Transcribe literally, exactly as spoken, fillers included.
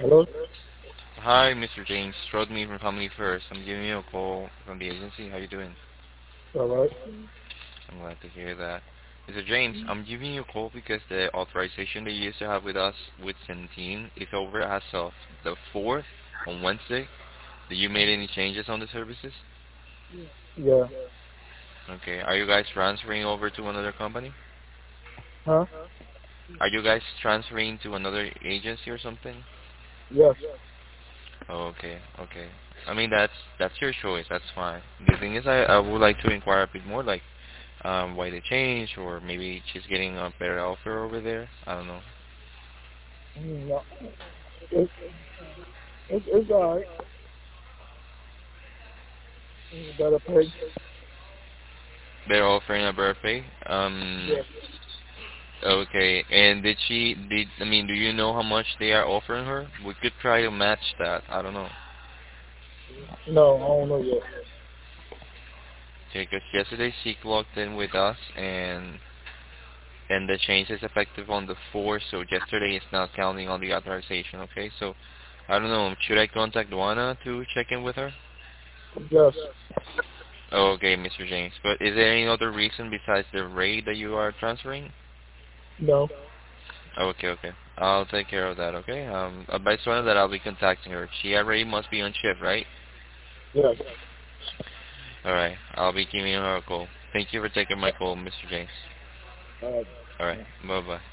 Hello? Hi, Mister James. Rodney from Family First. I'm giving you a call from the agency. How you doing? All right. I'm glad to hear that. Mister James, I'm giving you a call because the authorization that you used to have with us with Centene is over as of the fourth on Wednesday. Did you made any changes on the services? Yeah. Okay. Are you guys transferring over to another company? Huh? Are you guys transferring to another agency or something? Yes. Oh, okay, okay. I mean, that's that's your choice. That's fine. The thing is, I I would like to inquire a bit more, like um, why they changed, or maybe she's getting a better offer over there. I don't know. Mm, No. It, it, it's all right. Mm, Better pay. They're offering a birthday. Um, Yeah. okay. And did she? Did I mean? Do you know how much they are offering her? We could try to match that. I don't know. No, I don't know yet. Okay, because yesterday she clocked in with us, and and the change is effective on the fourth. So yesterday is not counting on the authorization. Okay, so I don't know. Should I contact Juana to check in with her? Yes. Oh, okay, Mister James. But is there any other reason besides the rate that you are transferring? No. Okay, okay. I'll take care of that, okay? Um, advise Juana that I'll be contacting her. She already must be on shift, right? Yes. Alright, I'll be giving her a call. Thank you for taking my call, Mister James. Uh, Alright, bye-bye.